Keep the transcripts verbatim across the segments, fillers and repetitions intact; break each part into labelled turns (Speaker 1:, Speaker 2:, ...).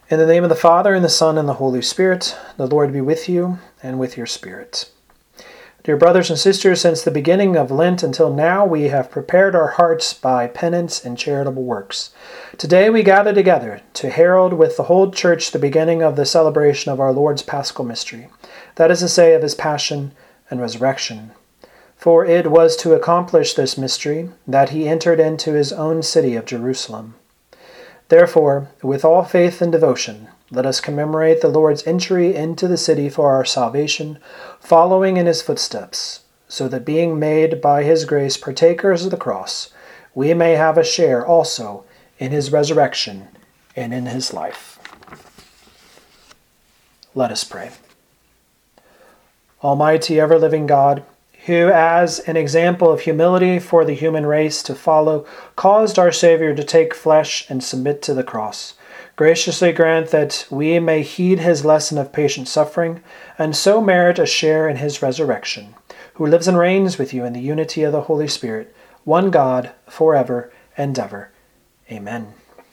Speaker 1: In the name of the Father, and the Son, and the Holy Spirit, the Lord be with you, and with your spirit. Dear brothers and sisters, since the beginning of Lent until now, we have prepared our hearts by penance and charitable works. Today we gather together to herald with the whole Church the beginning of the celebration of our Lord's Paschal Mystery, that is to say, of his Passion and Resurrection. For it was to accomplish this mystery that he entered into his own city of Jerusalem. Therefore, with all faith and devotion, let us commemorate the Lord's entry into the city for our salvation, following in his footsteps, so that being made by his grace partakers of the cross, we may have a share also in his resurrection and in his life. Let us pray. Almighty, ever-living God, who, as an example of humility for the human race to follow, caused our Savior to take flesh and submit to the cross, graciously grant that we may heed his lesson of patient suffering, and so merit a share in his resurrection, who lives and reigns with you in the unity of the Holy Spirit, one God, forever and ever. Amen.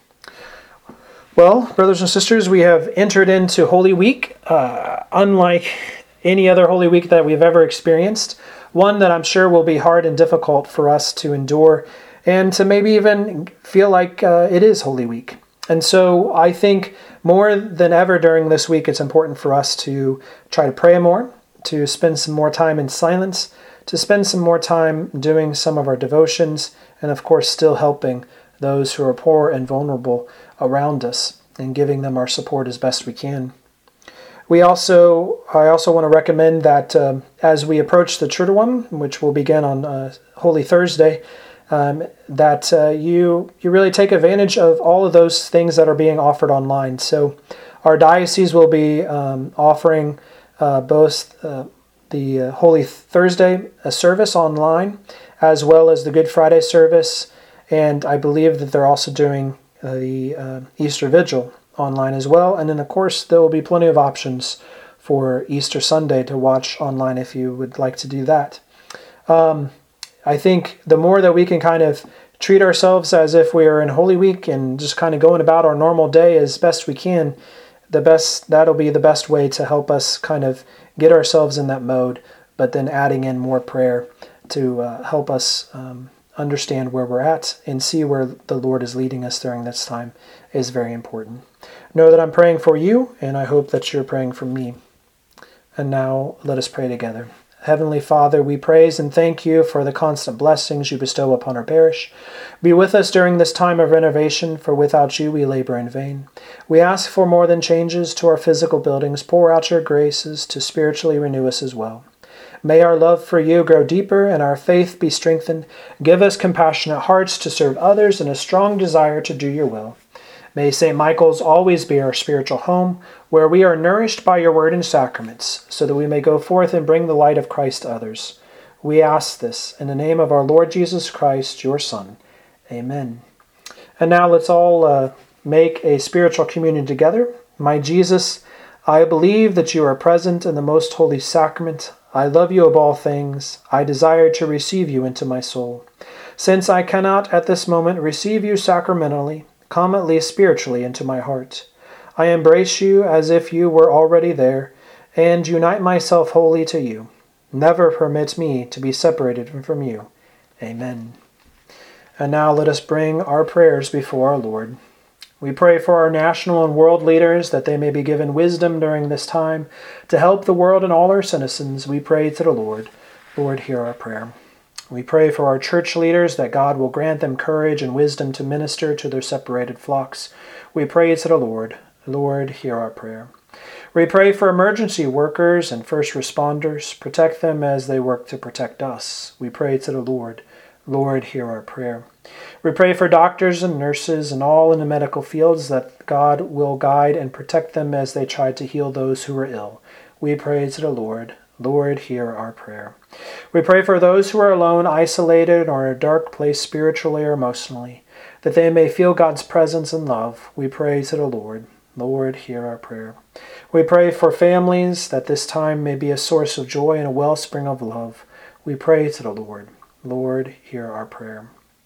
Speaker 1: Well, brothers and sisters, we have entered into Holy Week, uh, unlike any other Holy Week that we've ever experienced. One that I'm sure will be hard and difficult for us to endure and to maybe even feel like uh, it is Holy Week. And so I think more than ever during this week, it's important for us to try to pray more, to spend some more time in silence, to spend some more time doing some of our devotions, and of course still helping those who are poor and vulnerable around us and giving them our support as best we can. We also, I also want to recommend that um, as we approach the Triduum, which will begin on uh, Holy Thursday, um, that uh, you you really take advantage of all of those things that are being offered online. So our diocese will be um, offering uh, both uh, the uh, Holy Thursday uh, service online, as well as the Good Friday service, and I believe that they're also doing uh, the uh, Easter Vigil online as well. And then, of course, there will be plenty of options for Easter Sunday to watch online if you would like to do that. Um, I think the more that we can kind of treat ourselves as if we are in Holy Week and just kind of going about our normal day as best we can, the best that'll be the best way to help us kind of get ourselves in that mode, but then adding in more prayer to uh, help us um, understand where we're at and see where the Lord is leading us during this time is very important. Know that I'm praying for you, and I hope that you're praying for me. And now let us pray together. Heavenly Father, we praise and thank you for the constant blessings you bestow upon our parish. Be with us during this time of renovation, for without you we labor in vain. We ask for more than changes to our physical buildings. Pour out your graces to spiritually renew us as well. May our love for you grow deeper and our faith be strengthened. Give us compassionate hearts to serve others and a strong desire to do your will. May Saint Michael's always be our spiritual home, where we are nourished by your word and sacraments, so that we may go forth and bring the light of Christ to others. We ask this in the name of our Lord Jesus Christ, your Son. Amen. And now let's all uh, make a spiritual communion together. My Jesus, I believe that you are present in the most holy sacrament. I love you above all things. I desire to receive you into my soul. Since I cannot at this moment receive you sacramentally, come at least spiritually into my heart. I embrace you as if you were already there, and unite myself wholly to you. Never permit me to be separated from you. Amen. And now let us bring our prayers before our Lord. We pray for our national and world leaders, that they may be given wisdom during this time to help the world and all our citizens. We pray to the Lord. Lord, hear our prayer. We pray for our church leaders, that God will grant them courage and wisdom to minister to their separated flocks. We pray to the Lord. Lord, hear our prayer. We pray for emergency workers and first responders. Protect them as they work to protect us. We pray to the Lord. Lord, hear our prayer. We pray for doctors and nurses and all in the medical fields, that God will guide and protect them as they try to heal those who are ill. We pray to the Lord. Lord, hear our prayer. We pray for those who are alone, isolated, or in a dark place spiritually or emotionally, that they may feel God's presence and love. We pray to the Lord. Lord, hear our prayer. We pray for families, that this time may be a source of joy and a wellspring of love. We pray to the Lord. Lord, hear our prayer.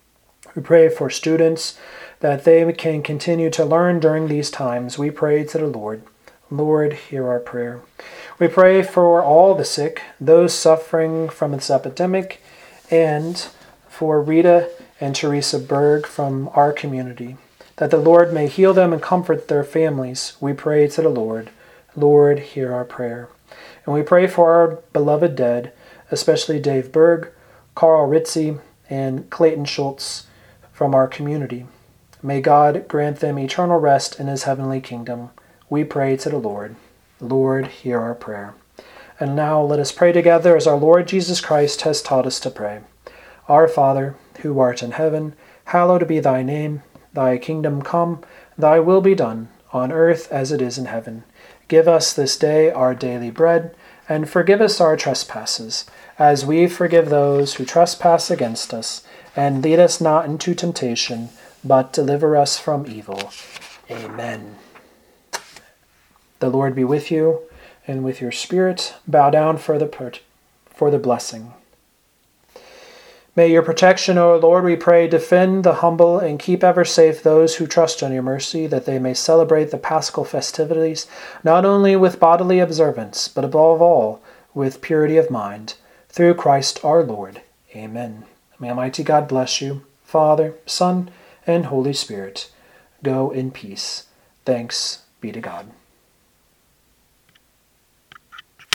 Speaker 1: We pray for students that they can continue to learn during these times. We pray to the Lord. Lord, hear our prayer. We pray for all the sick, those suffering from this epidemic, and for Rita and Teresa Berg from our community, that the Lord may heal them and comfort their families. We pray to the Lord. Lord, hear our prayer. And we pray for our beloved dead, especially Dave Berg, Carl Ritzie, and Clayton Schultz from our community. May God grant them eternal rest in his heavenly kingdom. We pray to the Lord. Lord, hear our prayer. And now let us pray together as our Lord Jesus Christ has taught us to pray. Our Father, who art in heaven, hallowed be thy name. Thy kingdom come, thy will be done, on earth as it is in heaven. Give us this day our daily bread, and forgive us our trespasses, as we forgive those who trespass against us. And lead us not into temptation, but deliver us from evil. Amen. The Lord be with you, and with your spirit. Bow down for the, per- for the blessing. May your protection, O Lord, we pray, defend the humble and keep ever safe those who trust in your mercy, that they may celebrate the Paschal festivities, not only with bodily observance, but above all, with purity of mind. Through Christ our Lord. Amen. May Almighty God bless you, Father, Son, and Holy Spirit. Go in peace. Thanks be to God.